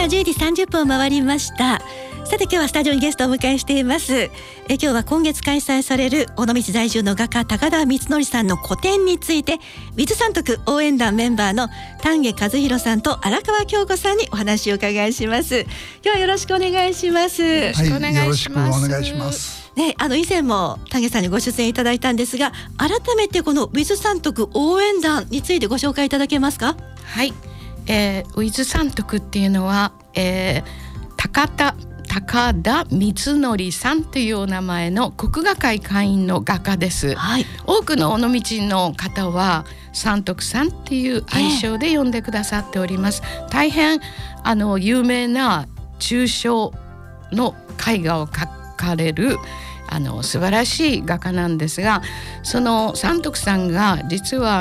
10時30分を回りました。さて今日はスタジオにゲストをお迎えしています。今日は今月開催される尾道在住の画家高田光則さんの個展について、ウィズ三徳応援団メンバーの丹下和弘さんと荒川京子さんにお話をお伺いします。今日はよろしくお願いします。 よろしくお願いします。お願いします。 ね、以前も丹下さんにご出演いただいたんですが、改めてこのウィズ三徳応援団についてご紹介いただけますか？ はい、ウィズ三徳っていうのは、高田光則さんというお名前の国画会会員の画家です、はい、多くの尾道の方は三徳さんっていう愛称で呼んでくださっております。大変有名な抽象の絵画を描かれる素晴らしい画家なんですが、その三徳さんが実は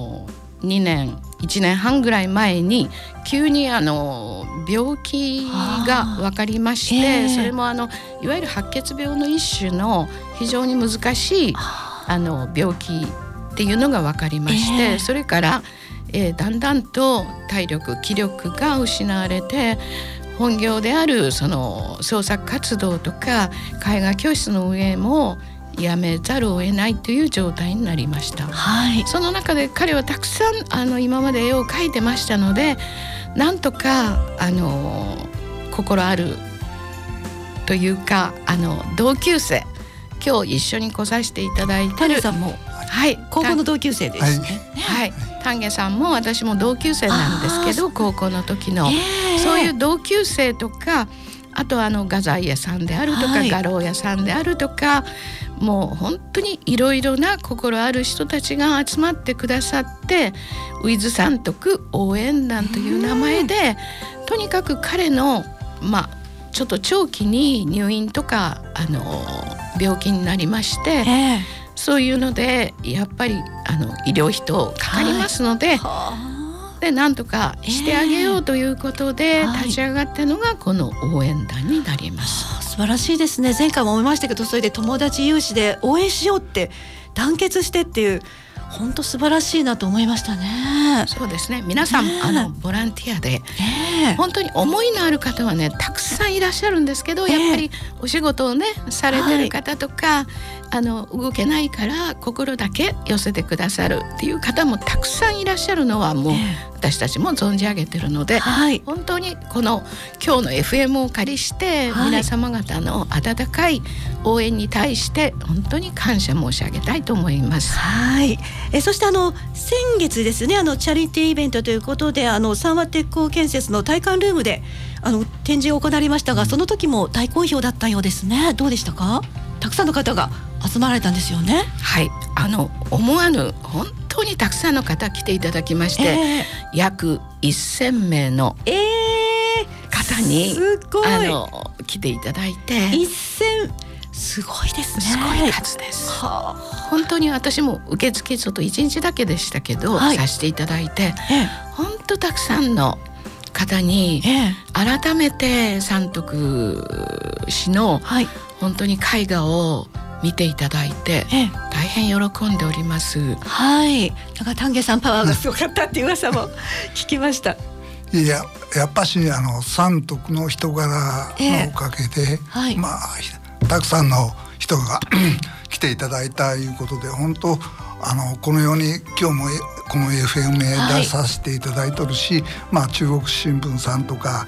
1年半ぐらい前に急に病気が分かりまして、それもいわゆる白血病の一種の非常に難しい病気っていうのが分かりまして、それから、だんだんと体力気力が失われて、本業であるその創作活動とか絵画教室の運営もやめざるを得ないという状態になりました、はい、その中で彼はたくさん今まで絵を描いてましたので、なんとか心あるというか同級生、今日一緒に来させていただいてる丹下さんも、はい、高校の同級生ですね、 はい、丹下さんも私も同級生なんですけど、高校の時の、そういう同級生とか、あと画材屋さんであるとか、はい、画廊屋さんであるとか、もう本当にいろいろな心ある人たちが集まってくださって、ウィズ三徳応援団という名前で、とにかく彼のちょっと長期に入院とか病気になりまして、そういうのでやっぱり医療費等かかりますので、でなんとかしてあげようということで立ち上がったのがこの応援団になります、 素晴らしいですね。前回も思いましたけど、それで友達有志で応援しようって団結してっていう、本当素晴らしいなと思いましたね。 そうですね、皆さんボランティアで、本当に思いのある方はねたくさんいらっしゃるんですけど、やっぱりお仕事をねされてる方とか、動けないから心だけ寄せてくださるっていう方もたくさんいらっしゃるのはもう、私たちも存じ上げてるので、本当にこの今日の FM を借りして、皆様方の温かい応援に対して本当に感謝申し上げたいと思います。 はい、そして先月ですね、チャリティーイベントということで三和鉄工建設の体感ルームで展示を行われましたが、その時も大好評だったようですね。どうでしたか？たくさんの方が集まられたんですよね。 はい、思わぬ本当にたくさんの方来ていただきまして、約1000名の方に、来ていただいて、 すごいですね。 すごい数です、本当に私も受付ちょっと1日だけでしたけど、させていただいて、本当たくさんの方に改めて三徳氏の本当に絵画を見ていただいて、大変喜んでおります。 はい、丹下さんパワーがすごかったっていう噂も聞きました。 いや、やっぱし三徳の人柄のおかげで、たくさんの人が来ていただいたいうことで、本当このように今日もこの FM へ出させていただいてるし、中国新聞さんとか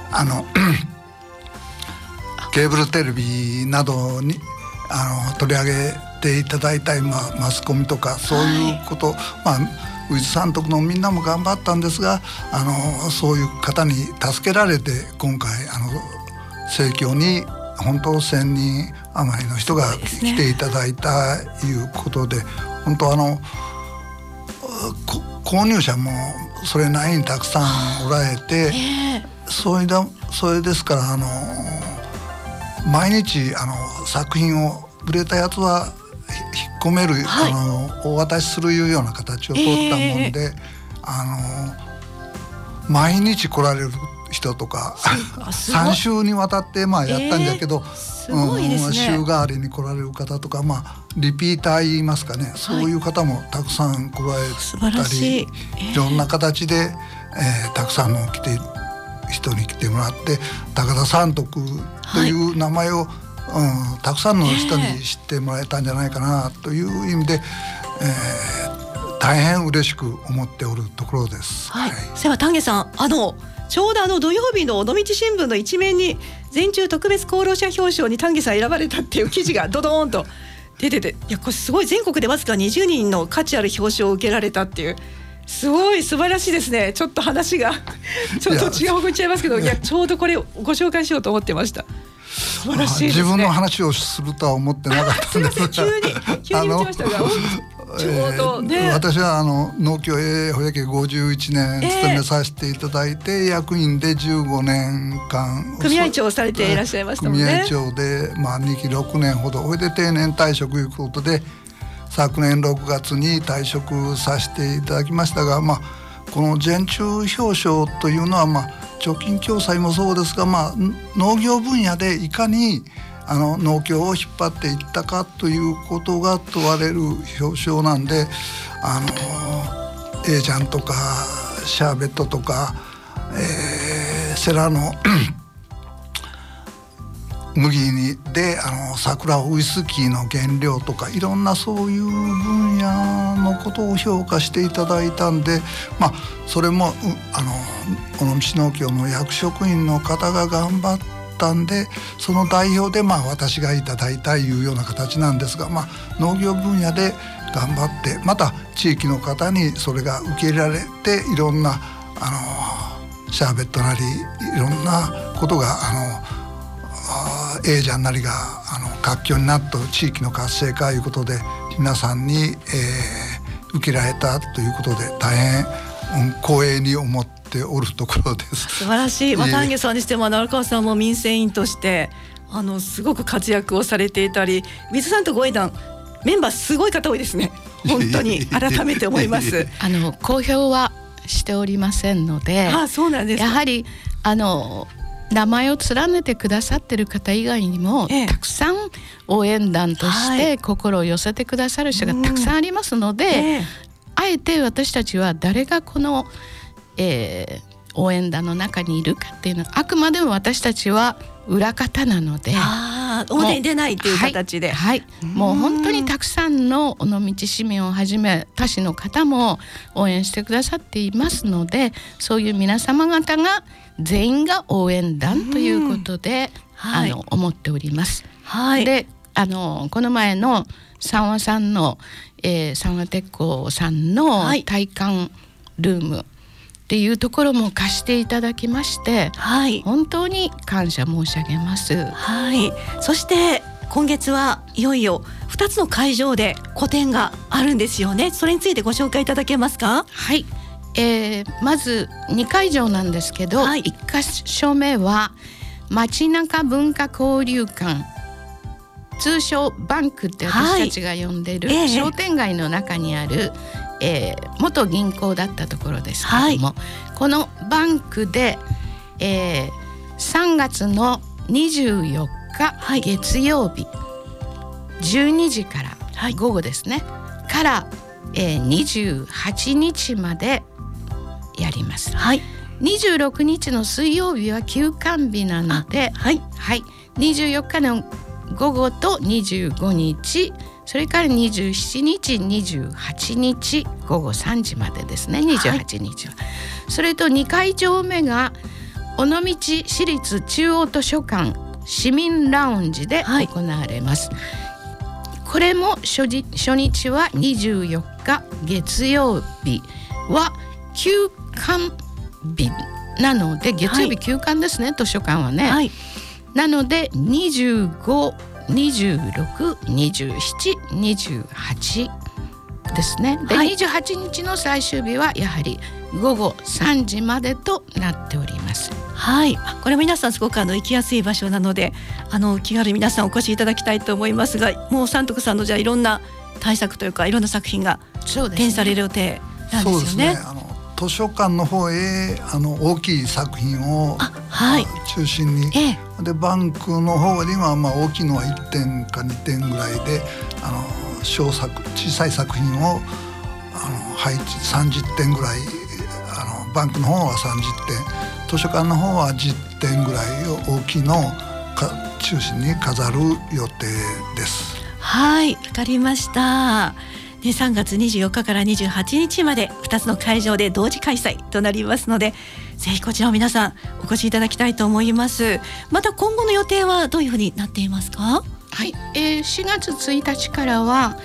ケーブルテレビなどに取り上げていただいたマスコミとか、そういうこと、ウィズ三徳のみんなも頑張ったんですが、そういう方に助けられて、今回盛況に本当1000人余りの人が来ていただいたいうことで、本当購入者もそれなりにたくさんおられて、それですから毎日作品を売れたやつは引っ込める、お渡しするいうような形を取ったもんで、毎日来られる人とか3週にわたってやったんだけど、週替わりに来られる方とか、リピーター言いますかね、そういう方もたくさん来られたり、いろんな形で、たくさんの来て人に来てもらって高田三徳という名前を、たくさんの人に知ってもらえたんじゃないかなという意味で、大変嬉しく思っておるところです。 はい。そういえば丹下さん、ちょうど土曜日の尾道新聞の一面に全中特別功労者表彰に丹下さん選ばれたっていう記事がドドーンと出てて、いやこれすごい、全国でわずか20人の価値ある表彰を受けられたっていう、すごい素晴らしいですね。ちょっと話がちょっと違う方向に行っちゃいますけど、いやちょうどこれをご紹介しようと思ってました。素晴らしいですね。 自分の話をするとは思ってなかったんですが、 急に言ってましたが、ちょうどね、 私は農協へほやけ51年勤めさせていただいて、役員で15年間組合長をされていらっしゃいましたもんね。 組合長で、2期6年ほど、それで定年退職ということで昨年6月に退職させていただきましたが、この全中表彰というのは、貯金共済もそうですが、農業分野でいかに農協を引っ張っていったかということが問われる表彰なんで、エージャンとかシャーベットとか、セラの麦で桜ウイスキーの原料とか、いろんなそういう分野のことを評価していただいたんで、それも尾道農協の役職員の方が頑張ったんで、その代表で私がいただいたいうような形なんですが、農業分野で頑張って、また地域の方にそれが受け入れられて、いろんなシャーベットなりいろんなことがエージャンなりが活況になった地域の活性化いうことで皆さんに、受けられたということで、大変、光栄に思っておるところです。 素晴らしい。丹下さんにしても荒川さんも民生委員としてすごく活躍をされていたり、水さんとご縁談メンバーすごい方多いですね。本当に改めて思います。 公表はしておりませんので、 そうなんですか。 やはり名前を連ねてくださってる方以外にも、たくさん応援団として心を寄せてくださる人がたくさんありますので、あえて私たちは誰がこの、応援団の中にいるかっていうのは、あくまでも私たちは裏方なので、 表に出ないっていう形で、 もう本当にたくさんの尾道市民をはじめ他市の方も応援してくださっていますので、そういう皆様方が全員が応援団ということで、思っております。でこの前の三和さんの、三和鉄工さんの体感ルームっていうところも貸していただきまして、本当に感謝申し上げます。 そして今月はいよいよ2つの会場で個展があるんですよね。それについてご紹介いただけますか。 まず2会場なんですけど、1箇所目は街中文化交流館、通称バンクって私たちが呼んでる、商店街の中にある、元銀行だったところですけども、このバンクで、3月の24日月曜日、12時から、午後ですねから、28日までやります。26日の水曜日は休館日なので、24日の午後と25日、それから27日28日午後3時までですね。28日は、それと2会場目が尾道市立中央図書館市民ラウンジで行われます。これも初日は24日月曜日は休館日なので、月曜日休館ですね、図書館はね。なので25、26、27、28ですね。で、28日の最終日はやはり午後3時までとなっております。 これ皆さんすごく行きやすい場所なので、気軽に皆さんお越しいただきたいと思いますが、もう三徳さんのじゃあいろんな対策というかいろんな作品が展示される予定なんですよね。 図書館の方へ大きい作品を中心に、でバンクの方には大きいのは1点か2点ぐらいで、小さい作品を配置30点ぐらい、バンクの方は30点図書館の方は10点ぐらいを大きいのを中心に飾る予定です。 はい、わかりました。で、3月24日から28日まで2つの会場で同時開催となりますので、ぜひこちらを皆さんお越しいただきたいと思います。また今後の予定はどういうふうになっていますか？ はい、4月1日からは、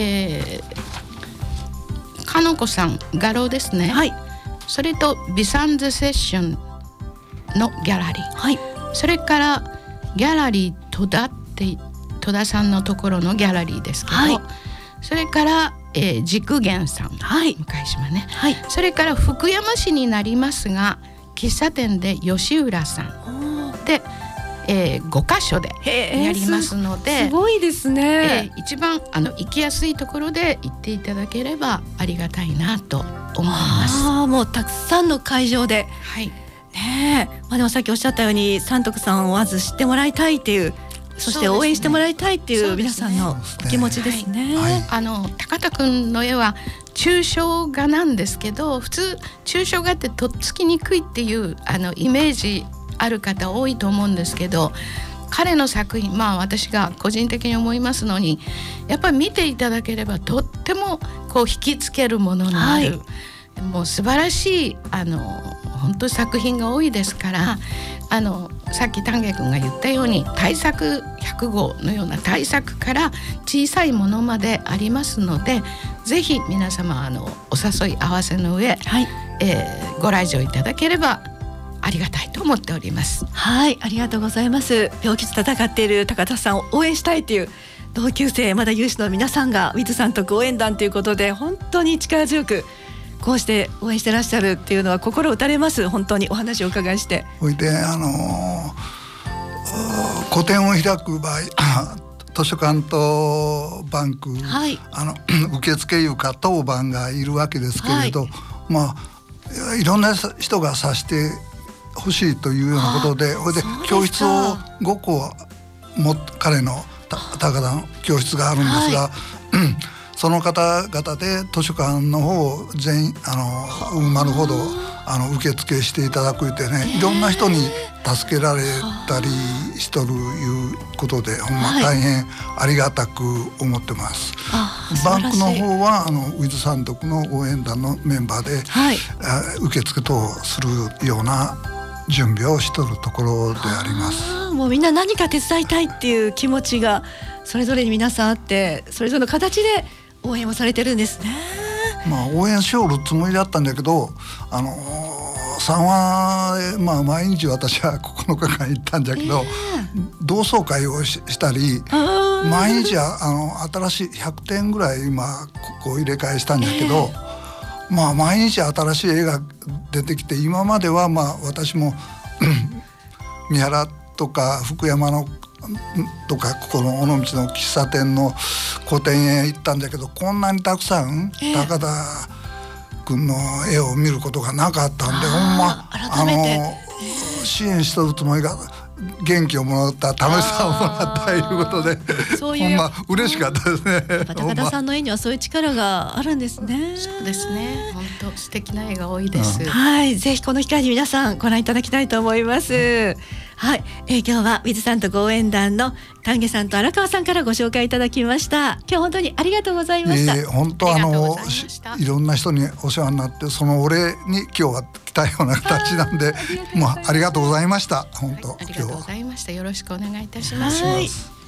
かのこさん画廊ですね、はい、それとビサンズセッションのギャラリー、はい、それからギャラリー戸田って戸田さんのところのギャラリーですけど、はい、それから、軸源さん、はい、向島ね、はい、それから福山市になりますが喫茶店で吉浦さんで、5カ所でやりますので、 すごいですね。 一番行きやすいところで行っていただければありがたいなと思います。 もうたくさんの会場で、はいね、でもさっきおっしゃったように三徳さんをまず知ってもらいたいっていう、そして応援してもらいたいっていう皆さんの気持ちですね。 高田くんの絵は抽象画なんですけど、普通抽象画ってとっつきにくいっていうイメージある方多いと思うんですけど、彼の作品、私が個人的に思いますのに、やっぱり見ていただければとってもこう引きつけるものになる、はい、もう素晴らしい本当に作品が多いですから、さっき丹下君が言ったように大作100号のような大作から小さいものまでありますので、ぜひ皆様お誘い合わせの上、はい、ご来場いただければありがたいと思っております。 はい、ありがとうございます。病気と闘っている高田さんを応援したいという同級生、まだ有志の皆さんがウィズさんと応援団ということで、本当に力強くこうして応援してらっしゃるっていうのは心打たれます。本当にお話をお伺いして、 おいで個展を開く場合図書館とバンク、はい、受付いうか当番がいるわけですけれど、はい、いろんな人が指してほしいというようなことで、それで教室を5個彼の高田の教室があるんですが、はいその方々で図書館の方を全員埋まるほど受付していただくってね、いろんな人に助けられたりしとるいうことで、ほんま大変ありがたく思ってます。バンクの方はウィズ三徳の応援団のメンバーで、はい、受付等をするような準備をしとるところであります。 もうみんな何か手伝いたいっていう気持ちがそれぞれに皆さんあって、それぞれの形で応援をされてるんですね。 応援しよるつもりだったんだけど、3話、毎日私は9日間行ったんだけど、同窓会をしたり、毎日新しい100点ぐらい今ここ入れ替えしたんだけど、毎日新しい絵が出てきて、今までは私も三原とか福山のとかここの尾道の喫茶店の個展へ行ったんだけど、こんなにたくさん高田君の絵を見ることがなかったんで、ほんま支援しとるつもりが元気をもらった、楽しさをもらったということで、ほんま嬉しかったですね。 高田さんの絵にはそういう力があるんですね。 そうですね、本当素敵な絵が多いです。 はい、ぜひこの機会に皆さんご覧いただきたいと思います。はい、今日はウィズさんと応援団の丹下さんと荒川さんからご紹介いただきました。今日本当にありがとうございました。 本当いろんな人にお世話になって、そのお礼に今日は来たような形なんで、ありがとうございました。本当、 ありがとうございました。よろしくお願いいたします。 はい。